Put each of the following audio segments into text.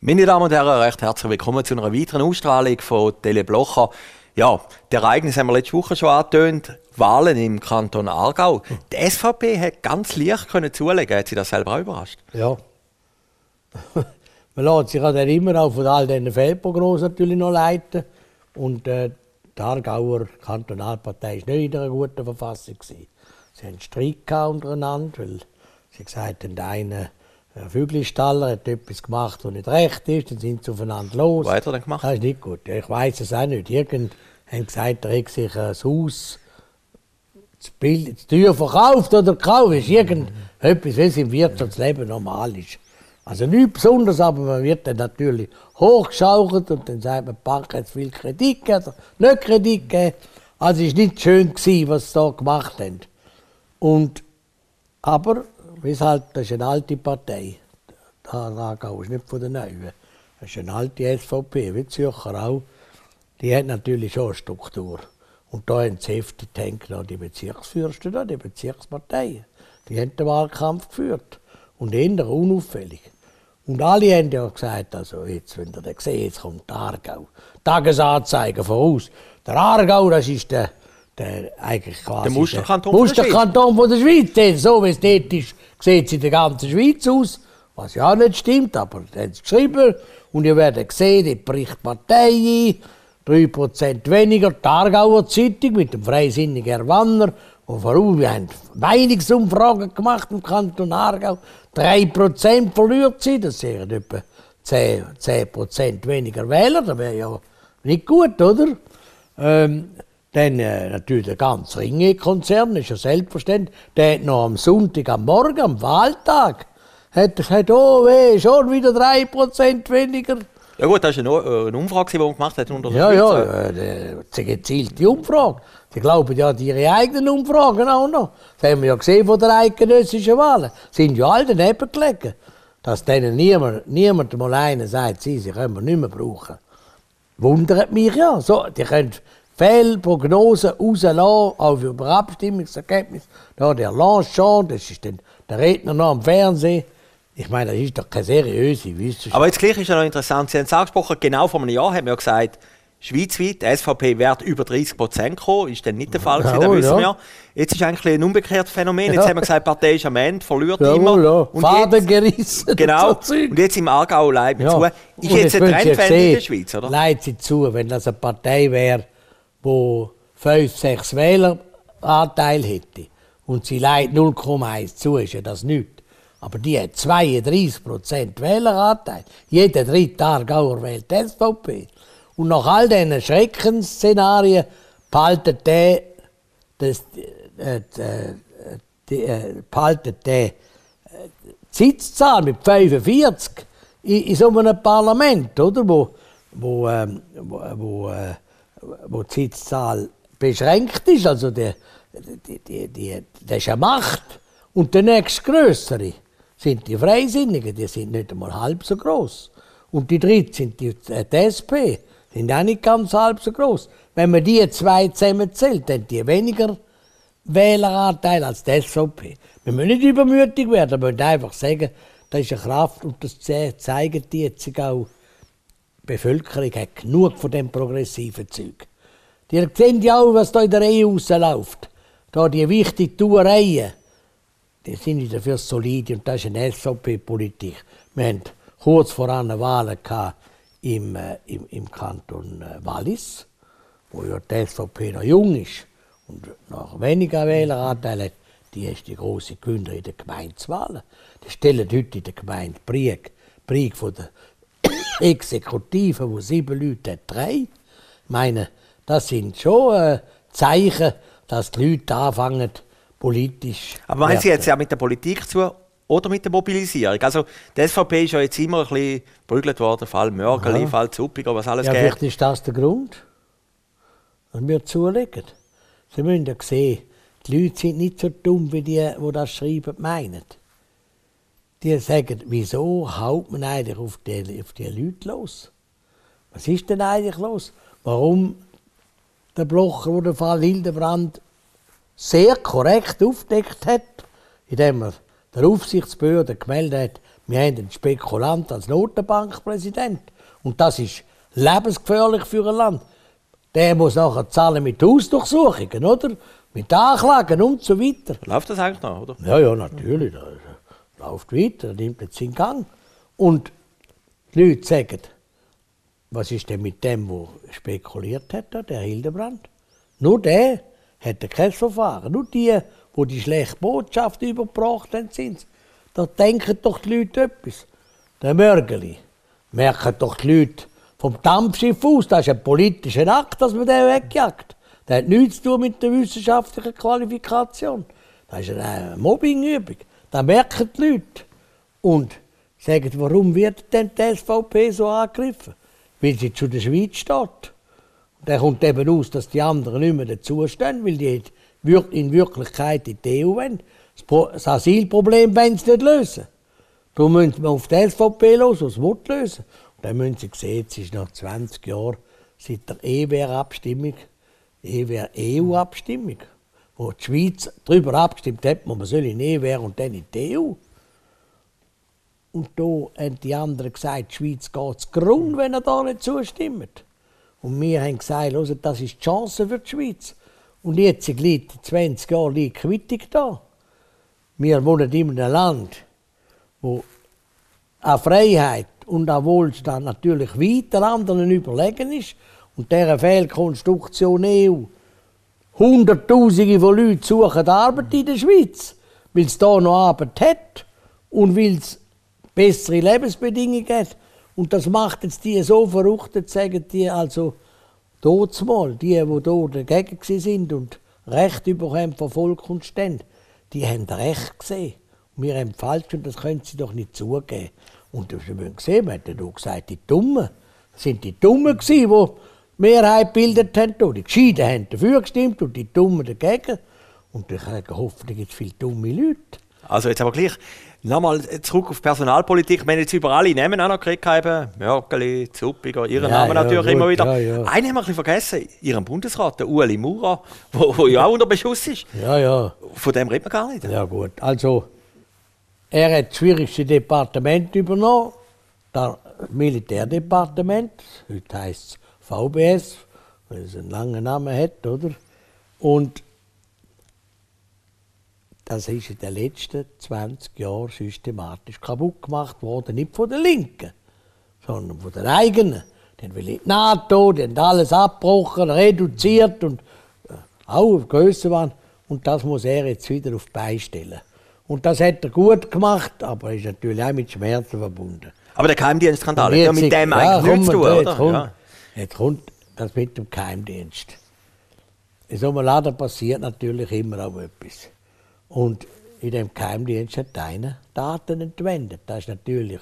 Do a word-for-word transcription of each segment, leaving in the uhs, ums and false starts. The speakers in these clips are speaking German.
Meine Damen und Herren, recht herzlich willkommen zu einer weiteren Ausstrahlung von Tele Blocher. Ja, die Ereignisse haben wir letzte Woche schon angetönt. Wahlen im Kanton Aargau. Die S V P hat ganz leicht können zulegen. Hat Sie das selber auch überrascht? Ja. Man lässt sich dann immer auch von all diesen Fehlprognosen natürlich noch leiten. Und äh, die Aargauer Kantonalpartei war nicht in einer guten Verfassung. Sie hatten Streit untereinander, weil sie gesagt haben, der eine Der Vögelstaller hat etwas gemacht, was nicht recht ist, dann sind sie aufeinander los. Was hat er denn gemacht? Das ist nicht gut. Ich weiss es auch nicht. Irgend haben gesagt, er hat sich ein Haus, das, Bild, das Tür verkauft oder gekauft. Das ist irgendetwas, wie es im Wirtschaftsleben normal ist. Also nichts Besonderes, aber man wird dann natürlich hochgeschaukelt und dann sagt man, die Bank hat viel Kredit gegeben oder nicht Kredit gegeben. Also es war nicht schön, was sie da gemacht haben. Und, aber Halt, das ist eine alte Partei. Der Aargau ist nicht von den Neuen. Das ist eine alte S V P, wie die Zürcher auch. Die hat natürlich schon eine Struktur. Und da haben sie heftig gedacht, die Bezirksfürsten, die Bezirksparteien. Die haben den Wahlkampf geführt. Und eher unauffällig. Und alle haben ja gesagt, also jetzt, wenn ihr das seht, jetzt kommt der Aargau. Tagesanzeiger voraus. Der Aargau, das ist der, der eigentlich quasi der Musterkanton, der Musterkanton von der Schweiz. Denn so wie es dort ist, sieht es in der ganzen Schweiz aus. Was ja auch nicht stimmt, aber das haben sie geschrieben. Und ihr werdet sehen, die bricht die Partei ein. drei Prozent weniger. Die Aargauer Zeitung mit dem freisinnigen Herr Wanner. Und voraus, wir haben Meinungsumfragen gemacht im Kanton Aargau. drei Prozent verliert sie. Das wären etwa zehn Prozent weniger Wähler. Das wäre ja nicht gut, oder? Ähm, Dann äh, natürlich der ganze Ringe-Konzern, ist ja selbstverständlich. Der hat noch am Sonntag, am Morgen, am Wahltag, hat gesagt, oh weh, schon wieder drei Prozent weniger. Ja gut, das war eine, eine Umfrage, die man gemacht hat unter der Ja, Schweiz. ja, äh, eine gezielte Umfrage. Sie glauben ja an ihre eigenen Umfragen auch noch. Das haben wir ja gesehen von der eidgenössischen Wahlen. Sie sind ja alle daneben gelegen. Dass denen niemand, niemand mal einer sagt, sie, sie können wir nicht mehr brauchen. Wundert mich ja. So, die können Fehlprognosen rauslassen, auch über Abstimmungsergebnisse. Da der Lanchon, das ist dann der Redner noch am Fernsehen. Ich meine, das ist doch keine seriöse Wissenschaft. Aber jetzt gleich ist ja noch interessant, Sie haben es angesprochen, genau vor einem Jahr haben wir ja gesagt, schweizweit, die S V P wird über dreißig Prozent kommen, ist dann nicht der Fall gewesen, Jawohl, das wissen wir ja. ja. Jetzt ist eigentlich ein umgekehrtes Phänomen, jetzt Ja. haben wir gesagt, die Partei ist am Ende, verliert Jawohl, immer. Ja. Und Faden jetzt, gerissen. genau, und, so und jetzt im Aargau leidet mir Ja. zu. Ist Und jetzt eine wollen Sie Trendwende in der sehen, Schweiz, oder? Leidet sie zu, wenn das eine Partei wäre, die fünf, sechs Wähleranteil hätte und sie leidet null Komma eins zu, ist ja das nichts. Aber die hat zweiunddreißig Prozent Wähleranteil. Jeder dritte Aargauer wählt die S V P. Und nach all diesen Schreckensszenarien behaltet der, das, äh, die, äh, behaltet der äh, Sitzzahl mit fünfundvierzig in, in so einem Parlament, oder? Wo, wo, ähm, wo, wo, äh, wo die Sitzzahl beschränkt ist. Also der, die, die, die, das ist eine Macht. Und der nächstgrößere sind die Freisinnigen, die sind nicht einmal halb so groß. Und die dritte sind die, die S P, sind auch nicht ganz halb so groß. Wenn man die zwei zusammenzählt, dann die weniger Wähleranteil als die S V P. Wir müssen nicht übermütig werden, wir müssen einfach sagen, das ist eine Kraft und das zeigen die jetzt auch. Die Bevölkerung hat genug von dem progressiven Zeug. Die sehen ja auch, was da in der E U rausläuft. Da die wichtigen Tuereien, die sind dafür solide und das ist eine S V P-Politik. Wir hatten kurz vor einer Wahl im, äh, im, im Kanton äh, Wallis, wo ja die S V P noch jung ist und noch weniger Wähleranteil hat. Die ist die grosse Gewinnerin in den Gemeindewahlen. Die stellen heute in der Gemeinde Brieg, Brieg von der Exekutive, wo sieben Leute hat, drei. Ich meine, das sind schon äh, Zeichen, dass die Leute anfangen, politisch. Aber meinen Sie jetzt ja mit der Politik zu oder mit der Mobilisierung? Also die S V P ist ja jetzt immer ein bisschen geprügelt worden, Fall Mörgeli, Fall Zuppiger, was alles ja, geht. Vielleicht ist das der Grund, dass wir zulegen. Sie müssen ja sehen, die Leute sind nicht so dumm, wie die, die das schreiben, meinen. Die sagen, wieso haut man eigentlich auf die, auf die Leute los? Was ist denn eigentlich los? Warum der Blocher, der den Fall Hildebrand sehr korrekt aufgedeckt hat, indem er der Aufsichtsbehörde gemeldet hat, Wir haben einen Spekulant als Notenbankpräsident. Und das ist lebensgefährlich für ein Land. Der muss nachher zahlen mit Hausdurchsuchungen, oder? Mit Anklagen und so weiter. Läuft das eigentlich noch, oder? Ja, ja, natürlich. Das läuft weiter, das nimmt jetzt seinen Gang. Und die Leute sagen, was ist denn mit dem, der spekuliert hat, der Hildebrand? Nur der hat kein Verfahren. Nur die, die die schlechte Botschaft übergebracht haben, sind. Da denken doch die Leute etwas. Der Mörgeli. Merken doch die Leute vom Dampfschiff aus, das ist ein politischer Akt, dass man den wegjagt. Das hat nichts zu tun mit der wissenschaftlichen Qualifikation. Das ist eine Mobbingübung. Das merken die Leute. Und sagen, warum wird denn die S V P so angegriffen? Weil sie zu der Schweiz steht. Und dann kommt eben aus, dass die anderen nicht mehr dazustehen, weil die in Wirklichkeit in die E U wollen. Das Asylproblem wollen sie nicht lösen. Darum müssen wir auf die S V P los, was sie lösen. Und dann müssen sie sehen, es ist nach zwanzig Jahren seit der E W R-Abstimmung, E W R-E U-Abstimmung, wo die Schweiz darüber abgestimmt hat, man soll in E W R und dann in die E U. Und da haben die anderen gesagt, die Schweiz geht zugrunde, wenn er da nicht zustimmt. Und wir haben gesagt, das ist die Chance für die Schweiz. Und jetzt liegt in zwanzig Jahren die Quittung da. Wir wohnen in einem Land, wo an Freiheit und an Wohlstand natürlich weit den anderen überlegen ist. Und dieser Fehlkonstruktion E U. Hunderttausende von Leuten suchen Arbeit in der Schweiz, weil es hier noch Arbeit hat und weil es bessere Lebensbedingungen hat. Und das macht jetzt die so verrückt, sagen die also mal, die, die hier dagegen sind und Recht bekommen von Volk und Ständen, die haben Recht gesehen. Und wir haben falsch und das können sie doch nicht zugeben. Und das haben wir gesehen, man hat ja gesagt, die Dummen. Das sind die Dummen gewesen, die die Mehrheit gebildet haben. Die Gescheiten haben dafür gestimmt und die Dummen dagegen. Und ich habe hoffentlich gibt es viele dumme Leute. Also jetzt aber gleich nochmal zurück auf Personalpolitik. Wir haben jetzt über alle Namen auch noch gekriegt, eben Mörgeli, Zuppiger, Ihren Ja, Namen ja, natürlich gut, immer wieder. ja, ja. Einen haben wir ein bisschen vergessen, Ihren Bundesrat, der Ueli Maurer, der ja auch unter Beschuss ist. Ja, ja. Von dem redet man gar nicht. Ja gut, also er hat das schwierigste Departement übernommen, das Militärdepartement, heute heisst es V B S, weil es einen langen Namen hat, oder? Und das ist in den letzten zwanzig Jahren systematisch kaputt gemacht worden, nicht von den Linken, sondern von den eigenen. Die haben die NATO, die haben alles abgebrochen, reduziert und äh, auch grösser waren. Und das muss er jetzt wieder auf die Beine stellen. Und das hat er gut gemacht, aber ist natürlich auch mit Schmerzen verbunden. Aber der Geheimdienstskandal hat ja mit dem ja, eigentlich nichts zu tun, jetzt oder? Kommt, Ja. Jetzt kommt das mit dem Geheimdienst. In so einem Laden passiert natürlich immer auch etwas. Und in dem Geheimdienst hat einer Daten entwendet. Das ist natürlich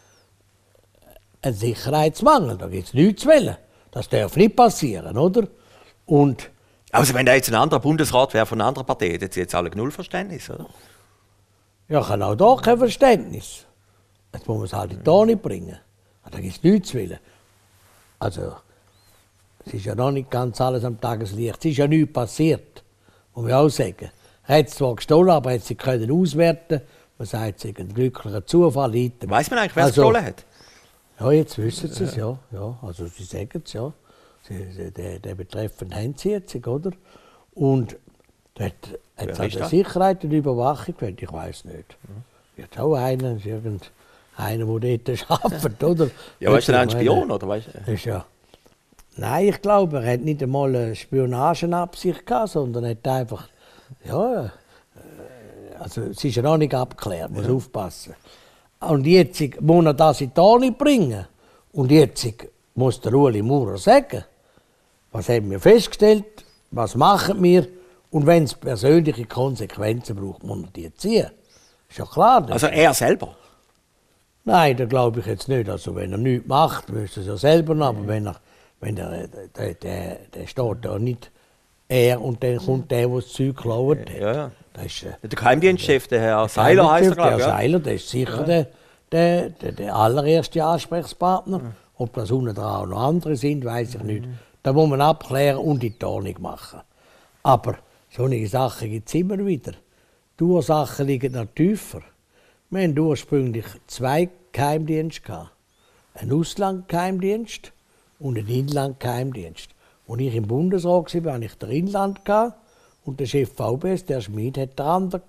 ein Sicherheitsmangel. Da gibt es nichts zu wollen. Das darf nicht passieren, oder? Und also wenn da jetzt ein anderer Bundesrat wäre von einer anderen Partei, hätten Sie jetzt alle null Verständnis, oder? ja, ich habe auch da kein Verständnis. Jetzt muss man es halt in die Tonne bringen. Da gibt es nichts zu wollen. Also, es ist ja noch nicht ganz alles am Tageslicht. Es ist ja nichts passiert, muss man auch sagen. Er hat es zwar gestohlen, aber er hat sie können auswerten. Man sagt, es ist ein glücklicher Zufall. Weiß man eigentlich, wer es also, gestohlen hat? Ja, jetzt wissen sie es, ja. ja. Also sie sagen es, ja. Sie, sie, den, den Betreffenden haben sie jetzt, oder? Und dort hat es halt eine Sicherheit und Überwachung, ich weiß nicht. Mhm. Jetzt auch einer, irgendeiner, der dort arbeitet, oder? Ja, weißt du, ein Spion, oder? Weißt du? Ist ja. Nein, ich glaube, er hat nicht einmal eine Spionagenabsicht gehabt, sondern er hat einfach, ja, also es ist ja noch nicht abgeklärt, muss ja. aufpassen. Und jetzt muss er das in die Tonne bringen. Und jetzt muss der Ueli Maurer sagen, was haben wir festgestellt, was machen wir, und wenn es persönliche Konsequenzen braucht, muss er die ziehen. Ist ja klar. Also er selber? Nein, das glaube ich jetzt nicht. Also wenn er nichts macht, müsste er es ja selber noch, aber wenn er, wenn er, der, der, der steht da nicht er und dann kommt der, der das Zeug geklaut hat. Ja, ja. Das ist, äh, der Geheimdienstchef, der Herr Seiler heißt er, glaube ich. Der Herr Seiler, der ist sicher ja. der, der, der, der allererste Ansprechpartner. Mhm. Ob das unten dran auch noch andere sind, weiß ich nicht. Da muss man abklären und in die Tonne machen. Aber solche Sachen gibt es immer wieder. Die Ursachen liegen noch tiefer. Wir hatten ursprünglich zwei Geheimdienste. Einen Auslandgeheimdienst und einen Inlandgeheimdienst. Als ich im Bundesrat war, hatte ich den Inland und der Chef V B S, der Schmid, hat den anderen.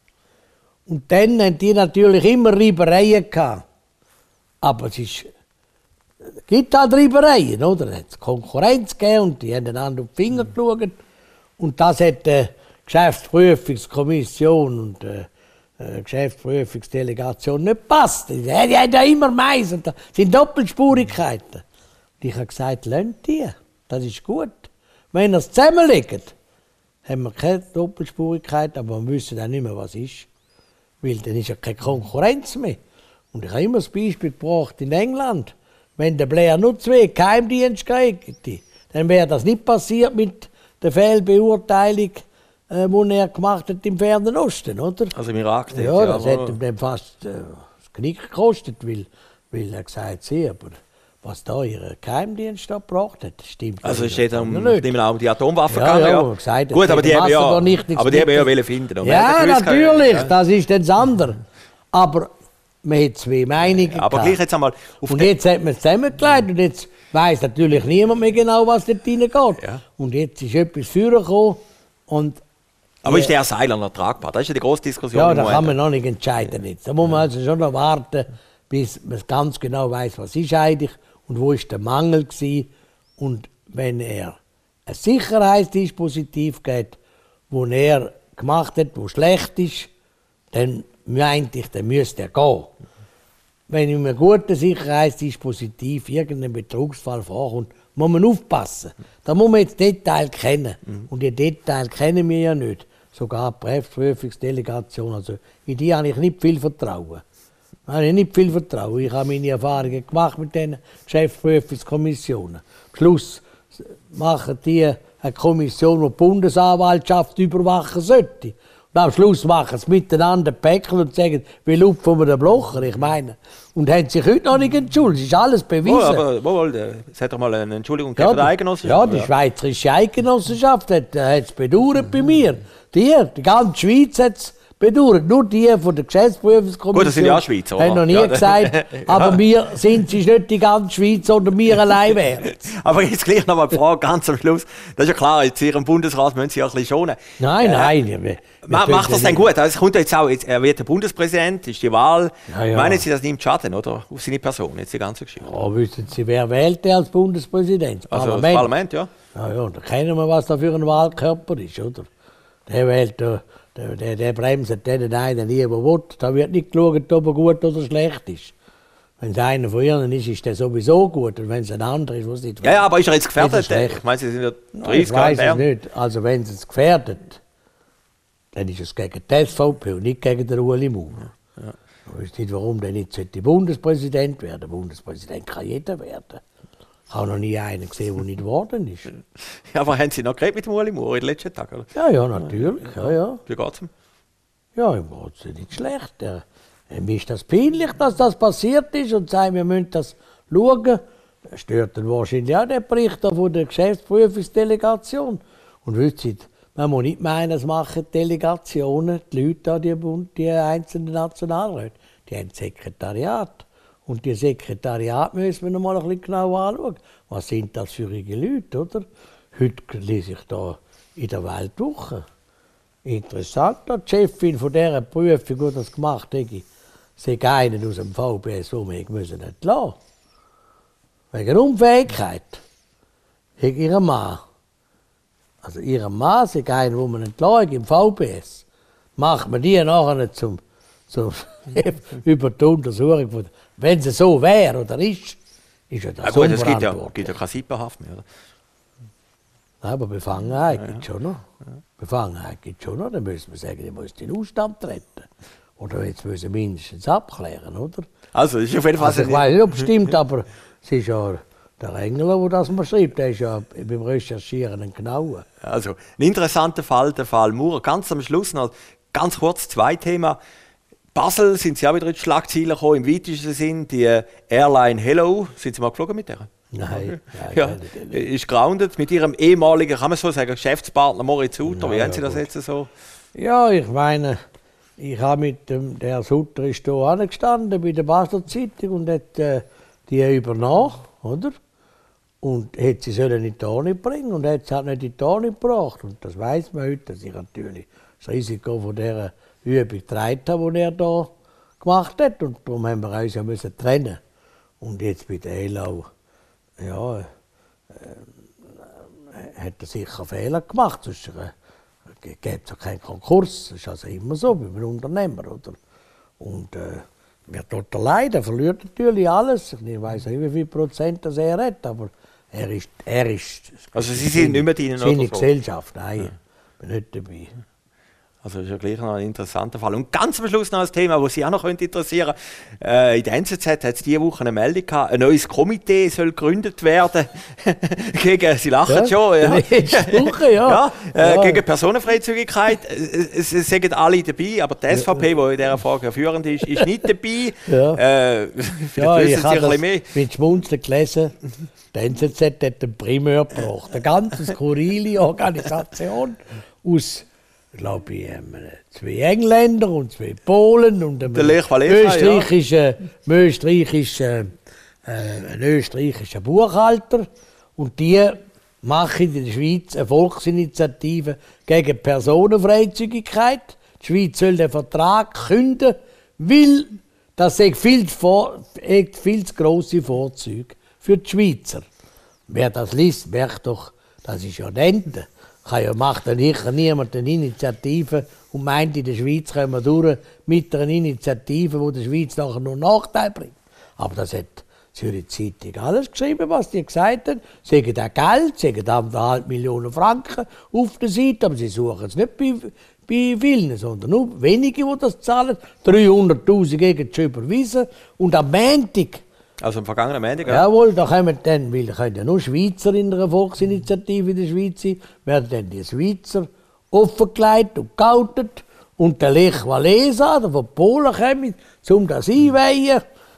Und dann hatten die natürlich immer Reibereien. Aber es ist, es gibt halt Reibereien, oder? Es hat Konkurrenz gegeben und die haben einander auf die Finger geschaut. Und das hat die Geschäftsprüfungskommission und die Geschäftsprüfungsdelegation nicht gepasst. Die haben ja immer Mais und das sind Doppelspurigkeiten. Und ich habe gesagt, lasst die, das ist gut. Wenn ihr es zusammenlegt, haben wir keine Doppelspurigkeit, aber wir wissen auch nicht mehr, was ist. Weil dann ist ja keine Konkurrenz mehr. Und ich habe immer das Beispiel gebracht in England. Wenn der Blair nur zwei Geheimdienste hätte, dann wäre das nicht passiert mit der Fehlbeurteilung, äh, die er gemacht hat im Fernen Osten, oder? Also im Irak. Ja, ja, das hätte ihm dann fast äh, das Knick gekostet, weil, weil er gesagt hat, sie, aber was da ihr Geheimdienst da gebracht hat, das stimmt. Also es steht um, um die Atomwaffen ja, gegangen, ja. ja. Gesagt, gut, aber die haben ja, aber die haben ja wollen finden. Und ja, natürlich, ja. Das ist das andere. Aber man hat zwei Meinungen ja, aber gleich jetzt einmal auf und jetzt hat man es zusammengelegt und jetzt weiss natürlich niemand mehr genau, was dort reingeht. Ja. Und jetzt ist etwas vorgekommen und aber ist der Herr Seiler noch tragbar? Das ist ja die grosse Diskussion. Ja, da kann man noch nicht entscheiden. Jetzt. Da muss man also schon noch warten, bis man ganz genau weiss, was ist eigentlich und wo ist der Mangel gewesen. Und wenn er ein Sicherheitsdispositiv gibt, wo er gemacht hat, wo schlecht ist, dann meinte ich, dann müsste er gehen. Wenn in einem guten Sicherheitsdispositiv irgendein Betrugsfall vorkommt, muss man aufpassen. Da muss man jetzt Details kennen. Mhm. Und die Details kennen wir ja nicht. Sogar die Prüfungsdelegation. Also in die habe ich nicht viel Vertrauen. Ich habe nicht viel Vertrauen. Ich habe meine Erfahrungen gemacht mit den Geschäftsprüfungskommissionen. Am Schluss machen die eine Kommission, die die Bundesanwaltschaft überwachen sollte. Und am Schluss machen sie miteinander Päckchen und sagen, wie lupfen wir den Blocher, ich meine. Und haben sich heute noch nicht entschuldigt, es ist alles bewiesen. Oh, aber wohl, es hat doch mal eine Entschuldigung gegen ja, die Eidgenossenschaft. Ja, die Schweizerische Eidgenossenschaft hat es bedauert bei mir. Die, die ganze Schweiz hat es bedauert. Nur die von der Geschäftsprüfungskommission. Gut, das sind ja auch Schweizer, oder? Haben noch nie ja. gesagt, aber ja. Wir sind es nicht die ganze Schweiz, sondern wir allein wären. Aber jetzt gleich noch mal die Frage ganz am Schluss. Das ist ja klar, jetzt hier im Bundesrat müssen Sie ja ein bisschen schonen. Nein, äh, nein. Wir, wir macht das denn gut? Also es kommt jetzt auch, jetzt, er wird der Bundespräsident, ist die Wahl. Ja, ja. Meinen Sie, das nimmt Schaden, oder? Auf seine Person, jetzt die ganze Geschichte. Ja, wissen Sie, wer wählt als Bundespräsident? Das also Parlament. das Parlament, ja. Ja, ja, da kennen wir, was da für ein Wahlkörper ist, oder? Der wählt, der, der, der bremst den einen nie, der will. Da wird nicht geschaut, ob er gut oder schlecht ist. Wenn es einer von ihnen ist, ist der sowieso gut. Und wenn es ein anderer ist, was nicht. Ja, ja, aber ist er jetzt gefährdet? Ich meine, Sie sind ja dreißig Jahre alt. Ich weiß es nicht. Also wenn es gefährdet, dann ist es gegen die S V P und nicht gegen den Ueli Maurer. Ja. Ich weiß nicht, warum der nicht Bundespräsident werden sollte. Bundespräsident kann jeder werden. Ich habe noch nie einen gesehen, der nicht geworden ist. Ja, aber haben Sie noch geredet mit dem Ueli Maurer in den letzten Tagen? Oder? Ja, ja, natürlich. Ja, ja. Wie geht es ihm? Ja, ihm geht es nicht schlecht. Er, mir ist das peinlich, dass das passiert ist und sagt, wir müssen das schauen. Das stört dann wahrscheinlich auch den Bericht von der Geschäftsprüfungsdelegation. Und wisst ihr, man muss nicht meinen, es machen Delegationen, die Leute, die, die einzelnen Nationalräte, die haben ein Sekretariat. Und die Sekretariat müssen wir noch mal ein bisschen genau anschauen. Was sind das für Leute, oder? Heute lese ich da in der Weltwoche. Interessant, die Chefin von dieser Prüfung, die das gemacht hat, sei einen aus dem V B S, den wir müssen nicht lassen. Wegen Unfähigkeit. Wegen ihrem Mann. Also ihrem Mann sei einen, den man nicht lassen im V B S. Macht man die nachher zum, zum über die Untersuchung von. Wenn es so wäre oder ist, ist ja das ja, gut, es gibt ja, gibt ja keine Sippenhaft mehr, oder? Nein, aber Befangenheit ja, ja. gibt es schon noch. Ja. Befangenheit gibt es schon noch. Dann müssen wir sagen, ich muss den Ausstand treten. Oder jetzt müssen wir mindestens abklären, oder? Also, das ist auf jeden Fall... Also, ich weiß nicht, ob es stimmt, aber es ist ja der Engler, der das mal schreibt, der ist ja beim Recherchieren ein Genauer. Also, ein interessanter Fall, der Fall Maurer. Ganz am Schluss noch ganz kurz zwei Themen. Basel sind Sie auch wieder in die Schlagzeilen gekommen, im weitesten Sinn. Die Airline Hello, sind Sie mal geflogen mit der? Nein. Ja, ja, ist grounded mit Ihrem ehemaligen, kann man so sagen, Geschäftspartner Moritz Suter. Wie ja, haben Sie das gut. Jetzt so? Ja, ich meine, ich habe mit dem, der Herr Sutter ist hier angestanden bei der Basler Zeitung und hat äh, die übernommen, oder? Und hätte sie sollen in die Toni bringen und hat sie halt nicht in die Toni gebracht. Und das weiss man heute, dass ich natürlich das Risiko von dieser Übung getragen habe, die er hier gemacht hat. Und darum haben wir uns ja müssen trennen. Und jetzt bei der Elau, ja, äh, hat er sicher Fehler gemacht. Sonst äh, gäbe es ja keinen Konkurs. Das ist also immer so bei einem Unternehmer. Oder? Und äh, wer tut leid, er verliert natürlich alles. Ich weiß nicht, wie viel Prozent das er hat, aber er ist, er ist also Sie sind nicht mehr drin, seine oder? Gesellschaft, nein, Ja. ich bin nicht dabei. Also das ist ja gleich noch ein interessanter Fall. Und ganz am Schluss noch ein Thema, das Sie auch noch interessieren könnte. Äh, in der N Z Z hat es diese Woche eine Meldung gehabt, ein neues Komitee soll gegründet werden gegen, Sie lachen Ja, schon, ja. letzte Woche, ja. ja, äh, Ja. gegen Personenfreizügigkeit. Es, es sagen alle dabei, aber die S V P, die in dieser Frage führend ist, ist nicht dabei. Ja. Äh, vielleicht Ja, wissen ich Sie ein habe bisschen das mehr. mit Schmunzeln gelesen. Die N Z Z hat den Primär gebracht. Eine ganz skurrile Organisation aus, glaube ich, ähm, zwei Engländer und zwei Polen und einem Der Lech Walesa, österreichischen, ja. österreichischen, äh, ein österreichischer Buchhalter. Und die machen in der Schweiz eine Volksinitiative gegen Personenfreizügigkeit. Die Schweiz soll den Vertrag künden, weil das sei viel, vor, viel zu grosse Vorzüge für die Schweizer. Wer das liest, merkt doch, das ist ja Dente. Kann ja macht dann sicher niemand eine Initiative und meint, in der Schweiz kommen wir durch mit einer Initiative, die der Schweiz nachher nur Nachteil bringt. Aber das hat die Zürich Zeitung alles geschrieben, was die gesagt haben. Sie haben auch Geld, sie haben anderthalb Millionen Franken auf der Seite, aber sie suchen es nicht bei, bei vielen, sondern nur wenige, die das zahlen. dreihunderttausend gegen schon überwiesen. Und am Montag, Also am vergangenen Montag, ja. jawohl, da kommen dann, weil da können ja nur Schweizer in einer Volksinitiative in der Schweiz sein, werden dann die Schweizer offengelegt und geoutet. Und der Lech Walesa, der von Polen kommt, um das einweihen.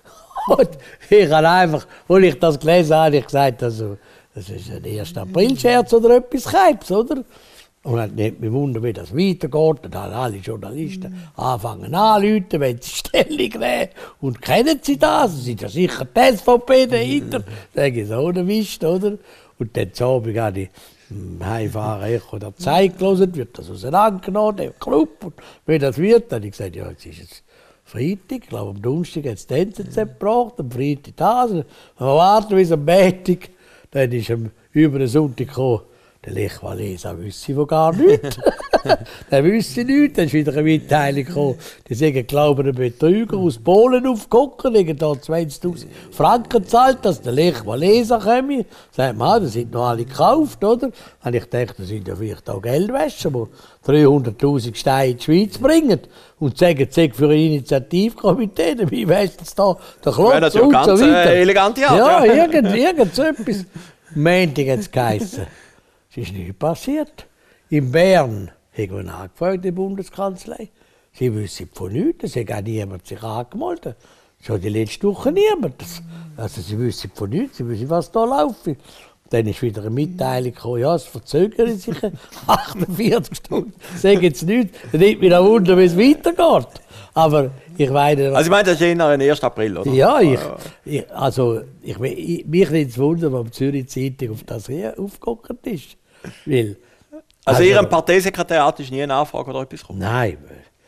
Und ich habe einfach, als ich das gelesen habe, habe ich gesagt, also, das ist ein erster April-Scherz oder etwas Keibs, oder? Und dann nimmt mich wunder, wie das weitergeht. Und dann alle Journalisten anfangen anzurufen, wenn sie Stellung nehmen. Und kennen sie das? Sie sind ja sicher die S V P dahinter. Sag ich so, ohne Mist, oder? Und dann zu Abend habe ich im Heimfahren Echo der Zeit gelesen, wird das auseinandergenommen, der Club. Und wie das wird, dann habe ich gesagt, ja, jetzt ist es Freitag, ich glaube am Donnerstag hat es die N Z Z gebracht, am Freitag das. Und wir warten bis am Montag. Dann ist am über den Sonntag gekommen. Der Lech Walesa wüsste von gar nichts. Der wüsste nichts. Dann ist wieder eine Mitteilung gekommen. Die sagen, glauben, ein Betrüger aus Polen aufgeguckt, legen da zwanzigtausend Franken gezahlt, dass der Lech Walesa komme. Sagt man, das sind noch alle gekauft, oder? Dann habe ich gedacht, das sind ja vielleicht auch Geldwäscher, die dreihunderttausend Steine in die Schweiz bringen. Und sagen, es sei für ein Initiativkomitee, dabei weiss es da der Klotz und ganz, so weiter. Äh, elegante Art, ja, ja. irgend, irgend so etwas. Montag hat es geheissen. Es ist nichts passiert. In Bern haben wir nachgefragt, die Bundeskanzlei. Sie wissen von nichts, es hat auch niemand sich angemeldet. Schon die letzte Woche niemand. Also sie wissen von nichts, sie wissen, was da läuft. Dann ist wieder eine Mitteilung gekommen, ja, es verzögert sich achtundvierzig Stunden. Sagen jetzt nichts, dann nimmt mich auch wunder, wie es weitergeht. Aber ich meine... Also ich meine, das ist eher ein erster April, oder? Ja, ich, ich, also ich, ich, mich nimmt es wunder, warum die Zürich Zeitung auf das hier aufgeguckt ist. Weil, also, also Ihrem Parteisekretariat ist nie eine Anfrage oder etwas gekommen? Nein,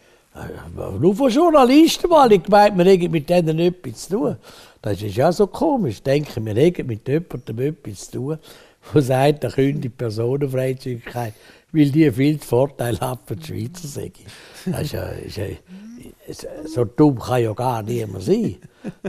nur von Journalisten mal. Ich meine, wir haben mit denen etwas zu tun. Das ist ja so komisch. Ich denke, wir haben mit jemandem etwas zu tun, der sagt, er könnte die Personenfreizügigkeit, weil die viel Vorteil hat für die Schweizer, sage ich. Das ist ja, ist ja, so dumm kann ja gar niemand sein.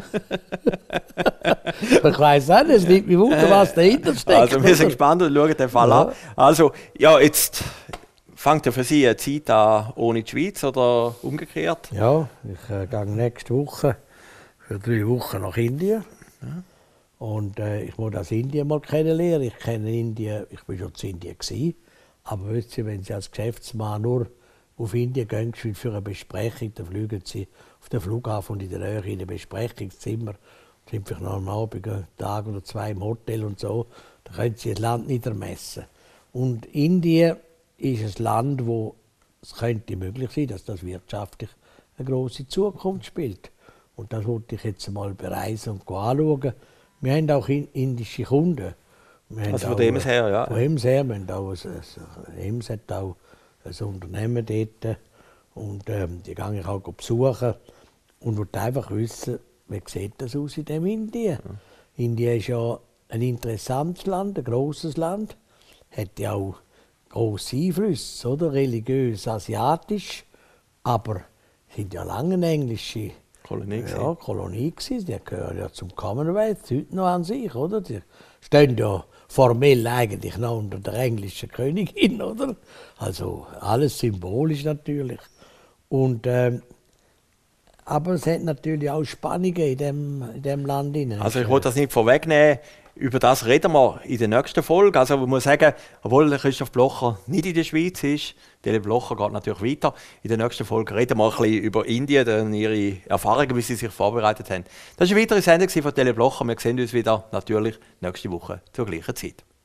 Ich weiss auch nicht, es nimmt mich wunder, was dahinter steckt. Also wir sind gespannt und schauen den Fall ja. an. Also, ja, jetzt fängt ja für Sie eine Zeit an ohne die Schweiz oder umgekehrt? Ja, ich äh, gehe nächste Woche für drei Wochen nach Indien. Ja. Und äh, ich muss das Indien mal kennenlernen. Ich kenne Indien, ich war schon in Indien gewesen. Aber wissen Sie, wenn Sie als Geschäftsmann nur auf Indien gehen für eine Besprechung, dann fliegen Sie auf den Flughafen und in der Nähe in ein Besprechungszimmer. Sind vielleicht noch am Abend einen Tag oder zwei im Hotel und so. Da können Sie das Land nicht ermessen. Und Indien ist ein Land, wo es könnte möglich sein, dass das wirtschaftlich eine grosse Zukunft spielt. Und das wollte ich jetzt mal bereisen und anschauen. Wir haben auch indische Kunden. Wir also von dem her, ja. Von dem her, wir haben auch ein, ein, Ems hat auch ein Unternehmen dort. Und ähm, die gehe ich auch besuchen. Und wollte einfach wissen, wie sieht das aus in dem Indien? Ja. Indien ist ja ein interessantes Land, ein grosses Land. Hat ja auch grosse Einflüsse, oder? Religiös, asiatisch. Aber sind ja lange eine englische Kolonie gewesen. Ja, Kolonie gewesen. Die gehören ja zum Commonwealth heute noch an sich, oder? Die stehen ja formell eigentlich noch unter der englischen Königin, oder? Also alles symbolisch natürlich. Und, ähm, aber es hat natürlich auch Spannungen in dem, in dem Land. Also ich wollte das nicht vorwegnehmen. Über das reden wir in der nächsten Folge. Also ich muss sagen, obwohl Christoph Blocher nicht in der Schweiz ist, Tele Blocher geht natürlich weiter. In der nächsten Folge reden wir ein bisschen über Indien und ihre Erfahrungen, wie sie sich vorbereitet haben. Das war eine weitere Sendung von Tele Blocher. Wir sehen uns wieder natürlich nächste Woche zur gleichen Zeit.